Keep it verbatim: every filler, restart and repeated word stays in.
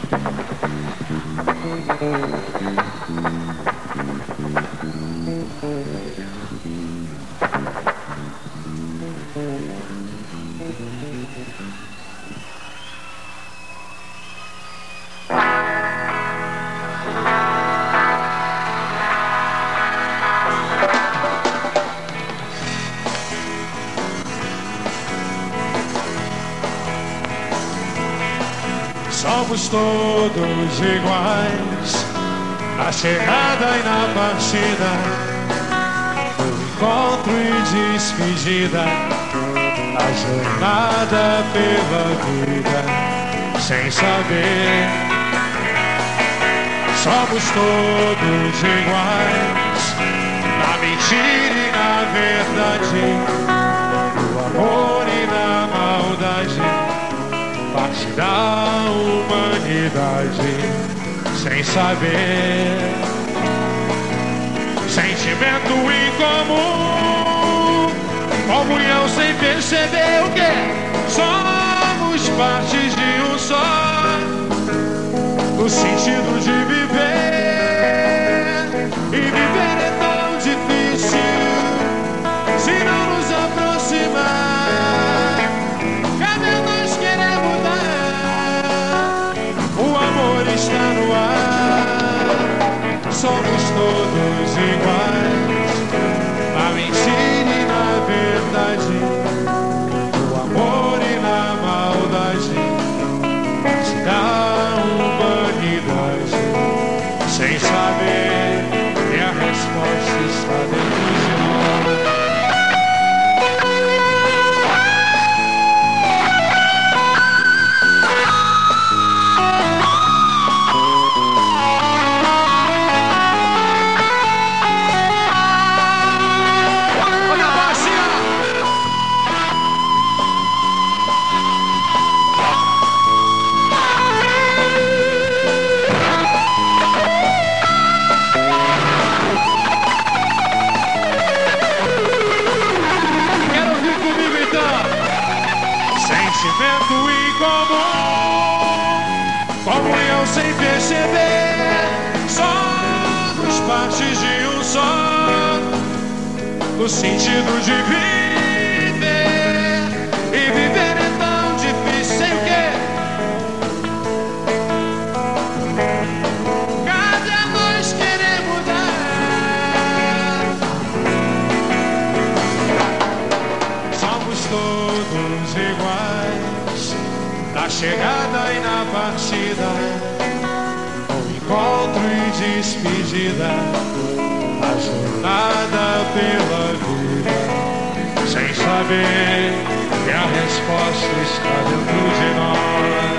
Somos todos iguais, na chegada e na partida, no encontro e despedida, na jornada pela vida, sem saber. Somos todos iguais, na mentira e na verdade, no amor e na maldade, parte da humanidade, sem saber. Sentimento em comum, comunhão sem perceber o que somos partes de um só, o sentido de viver. E viver é tão difícil se não nos aproximar. Está no ar, somos todos iguais, na mentira e na verdade, no amor e na maldade, da humanidade, sem saber que a resposta está dentro de nós. Sentimento em comum, comunhão sem perceber, somos partes de um só, no sentido de viver. E viver é tão difícil, sei o quê? Cada nós querer mudar. Somos todos iguais, na chegada e na partida, no encontro e despedida, na jornada pela vida, sem saber que a resposta está dentro de nós.